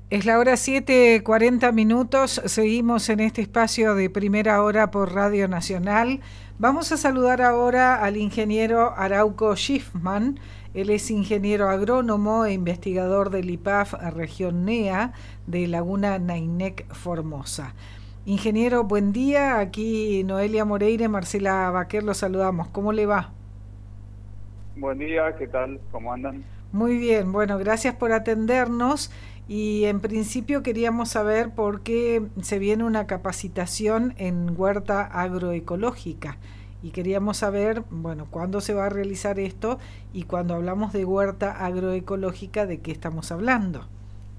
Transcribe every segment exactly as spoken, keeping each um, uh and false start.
Es la hora siete, cuarenta minutos, seguimos en este espacio de primera hora por Radio Nacional. Vamos a saludar ahora al ingeniero Arauco Schiffman. Él es ingeniero agrónomo e investigador del I P A F Región NEA de Laguna Nainec, Formosa. Ingeniero, buen día. Aquí Noelia Moreira y Marcela Baquer los saludamos. ¿Cómo le va? Buen día, ¿qué tal? ¿Cómo andan? Muy bien, bueno, gracias por atendernos. Y en principio queríamos saber por qué se viene una capacitación en huerta agroecológica. Y queríamos saber, bueno, cuándo se va a realizar esto y cuando hablamos de huerta agroecológica, ¿de qué estamos hablando?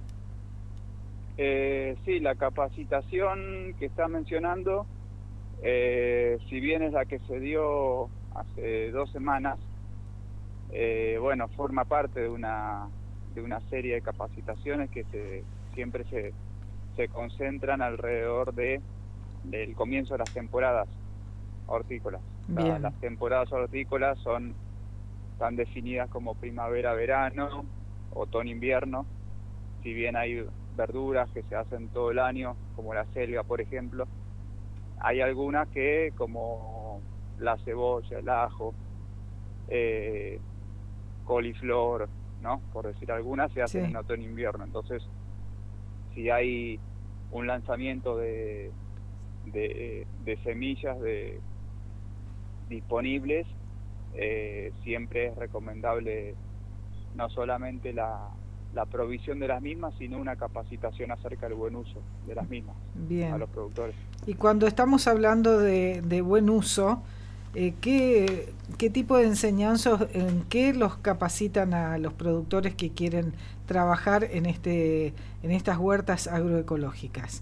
Eh, sí, la capacitación que está mencionando, eh, si bien es la que se dio hace dos semanas, eh, bueno, forma parte de una de una serie de capacitaciones que se, siempre se, se concentran alrededor de del comienzo de las temporadas hortícolas. La, las temporadas hortícolas son están definidas como primavera-verano, otoño-invierno. Si bien hay verduras que se hacen todo el año, como la selga, por ejemplo, hay algunas que, como la cebolla, el ajo, eh, coliflor, ¿no? Por decir algunas, se hacen sí. en otoño-invierno. Entonces, si hay un lanzamiento de, de, de semillas de, disponibles, eh, siempre es recomendable no solamente la, la provisión de las mismas, sino una capacitación acerca del buen uso de las mismas. Bien. A los productores. Y cuando estamos hablando de, de buen uso, eh, ¿qué, ¿qué tipo de enseñanzas, en qué los capacitan a los productores que quieren trabajar en, este, en estas huertas agroecológicas?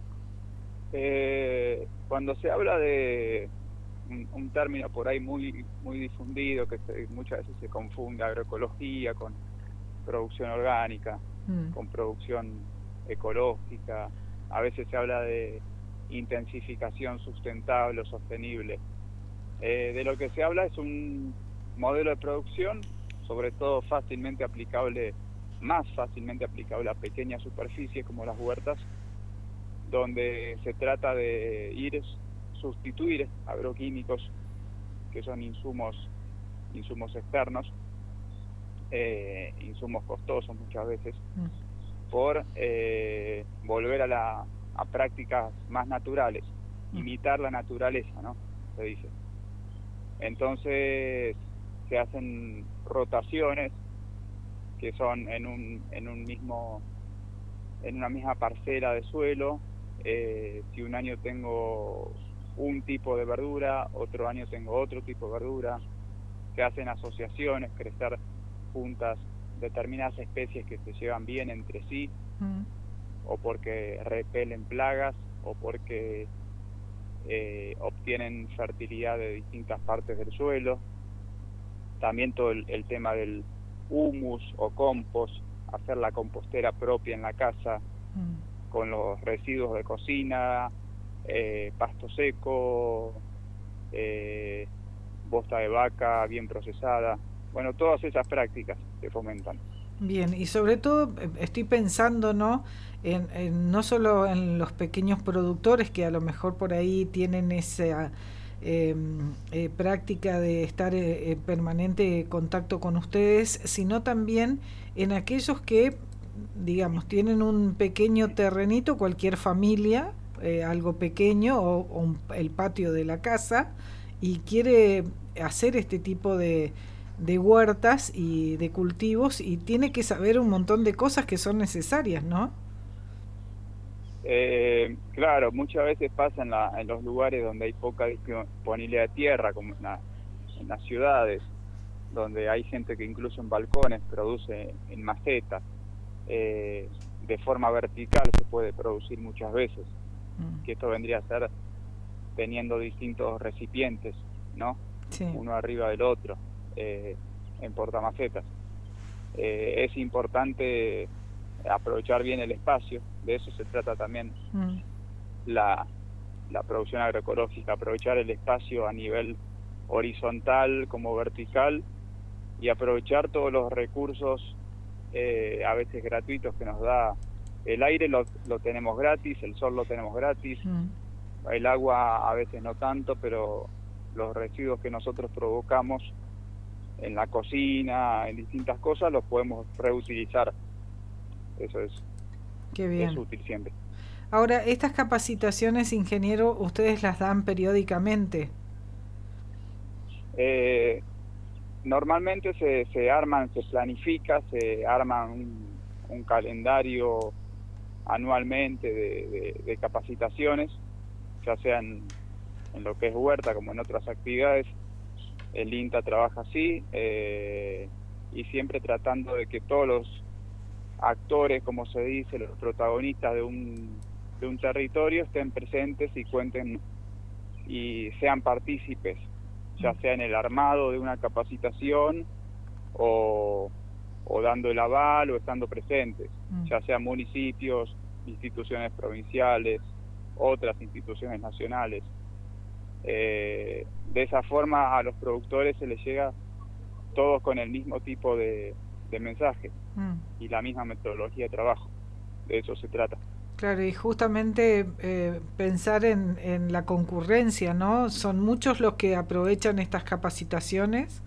Eh, cuando se habla de un, un término por ahí muy, muy difundido, que se, muchas veces se confunde agroecología con producción orgánica, mm. con producción ecológica, a veces se habla de intensificación sustentable o sostenible. Eh, de lo que se habla es un modelo de producción, sobre todo fácilmente aplicable, más fácilmente aplicable a pequeñas superficies como las huertas, donde se trata de ir sustituir agroquímicos, que son insumos, insumos externos, Eh, insumos costosos muchas veces, mm. por eh, volver a, la, a prácticas más naturales, mm. imitar la naturaleza, ¿no? Se dice. Entonces se hacen rotaciones que son en un, en un mismo, en una misma parcela de suelo. Eh, si un año tengo un tipo de verdura, otro año tengo otro tipo de verdura, se hacen asociaciones, crecer juntas determinadas especies que se llevan bien entre sí, mm. o porque repelen plagas, o porque eh, obtienen fertilidad de distintas partes del suelo. También todo el, el tema del humus o compost, hacer la compostera propia en la casa, mm. con los residuos de cocina, eh, pasto seco, eh, bosta de vaca bien procesada. Bueno, todas esas prácticas se fomentan. Bien, y sobre todo estoy pensando, ¿no? En, en, no solo en los pequeños productores que a lo mejor por ahí tienen esa eh, eh, práctica de estar eh, en permanente contacto con ustedes, sino también en aquellos que, digamos, tienen un pequeño terrenito, cualquier familia, eh, algo pequeño o, o un, el patio de la casa, y quiere hacer este tipo de de huertas y de cultivos, y tiene que saber un montón de cosas que son necesarias, ¿no? Eh, claro, muchas veces pasa en, la, en los lugares donde hay poca disponibilidad de tierra, como en, la, en las ciudades, donde hay gente que incluso en balcones produce en macetas, eh, de forma vertical se puede producir muchas veces, mm. que esto vendría a ser teniendo distintos recipientes, ¿no? Sí. Uno arriba del otro. Eh, en portamacetas. Eh, es importante aprovechar bien el espacio, de eso se trata también mm. la, la producción agroecológica, aprovechar el espacio a nivel horizontal como vertical y aprovechar todos los recursos, eh, a veces gratuitos, que nos da el aire lo, lo tenemos gratis, el sol lo tenemos gratis, mm. el agua a veces no tanto, pero los residuos que nosotros provocamos en la cocina, en distintas cosas, los podemos reutilizar. Eso es, Qué bien. Es útil siempre. Ahora, estas capacitaciones, ingeniero, ¿ustedes las dan periódicamente? Eh, normalmente se, se arman, se planifica, se arma un, un calendario anualmente de, de, de capacitaciones, ya sea en, en lo que es huerta como en otras actividades. El INTA trabaja así, eh, y siempre tratando de que todos los actores, como se dice, los protagonistas de un, de un territorio estén presentes y cuenten y sean partícipes, ya sea en el armado de una capacitación o, o dando el aval o estando presentes, mm. ya sean municipios, instituciones provinciales, otras instituciones nacionales. Eh, de esa forma a los productores se les llega todos con el mismo tipo de, de mensaje mm. y la misma metodología de trabajo. De eso se trata. Claro, y justamente eh, pensar en, en la concurrencia, ¿no? ¿Son muchos los que aprovechan estas capacitaciones?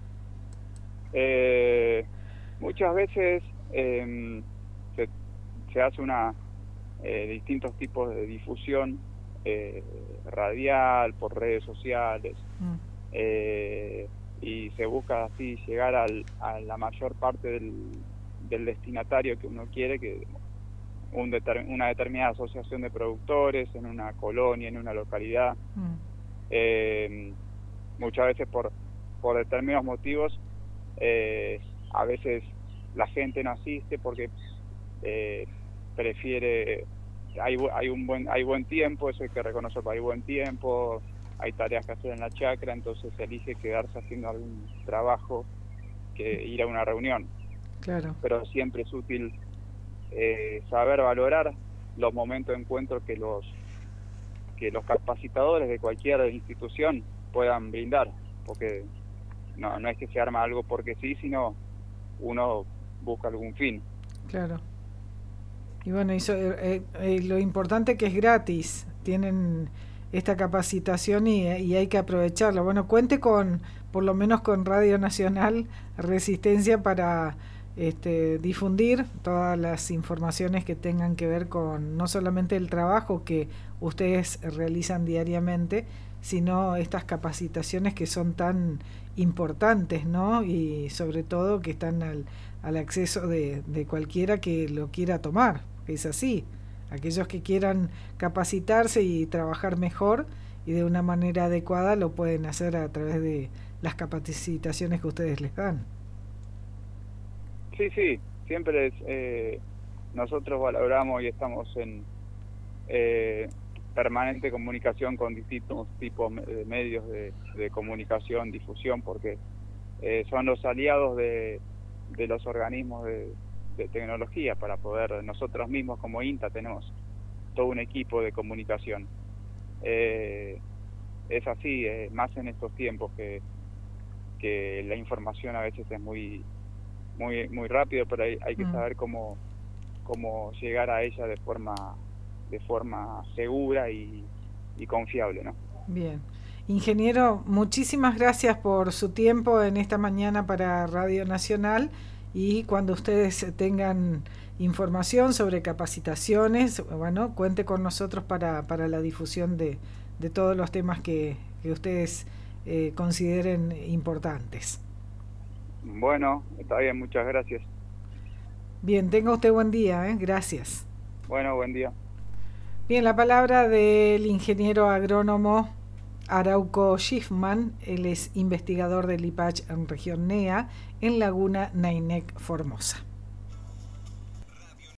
Eh, muchas veces eh, se, se hace una eh, distintos tipos de difusión eh, radial, por redes sociales, mm. eh, y se busca así llegar al, a la mayor parte del, del destinatario que uno quiere, que un determin, una determinada asociación de productores en una colonia, en una localidad. Mm. Eh, muchas veces por, por determinados motivos, eh, a veces la gente no asiste porque eh, prefiere, hay, hay un buen hay buen tiempo, eso hay que reconocerlo, hay buen tiempo, hay tareas que hacer en la chacra, entonces se elige quedarse haciendo algún trabajo que ir a una reunión. Claro. Pero siempre es útil eh, saber valorar los momentos de encuentro que los que los capacitadores de cualquier institución puedan brindar, porque no, no es que se arma algo porque sí, sino uno busca algún fin. Claro. Y bueno, eso, eh, eh, lo importante que es gratis, tienen esta capacitación y, y hay que aprovecharla. Bueno, cuente con, por lo menos con Radio Nacional Resistencia para este, difundir todas las informaciones que tengan que ver con no solamente el trabajo que ustedes realizan diariamente, sino estas capacitaciones que son tan importantes, ¿no? Y sobre todo que están al, al acceso de, de cualquiera que lo quiera tomar. Es así. Aquellos que quieran capacitarse y trabajar mejor y de una manera adecuada lo pueden hacer a través de las capacitaciones que ustedes les dan. Sí, sí, siempre es, eh, nosotros valoramos y estamos en eh, permanente comunicación con distintos tipos de medios de, de comunicación, difusión, porque eh, son los aliados de, de los organismos de, de tecnología para poder, nosotros mismos como INTA tenemos todo un equipo de comunicación. Eh, es así, eh, más en estos tiempos que, que la información a veces es muy muy muy rápido, pero hay, hay que saber cómo cómo llegar a ella de forma de forma segura y, y confiable, ¿no? Bien. Ingeniero, muchísimas gracias por su tiempo en esta mañana para Radio Nacional, y cuando ustedes tengan información sobre capacitaciones, bueno, cuente con nosotros para, para la difusión de, de todos los temas que, que ustedes eh, consideren importantes. Bueno, está bien, muchas gracias. Bien, tenga usted buen día, ¿eh? Gracias. Bueno, buen día. Bien, la palabra del ingeniero agrónomo Arauco Schiffman. Él es investigador del I P A C H en región N E A en Laguna Nainec, Formosa.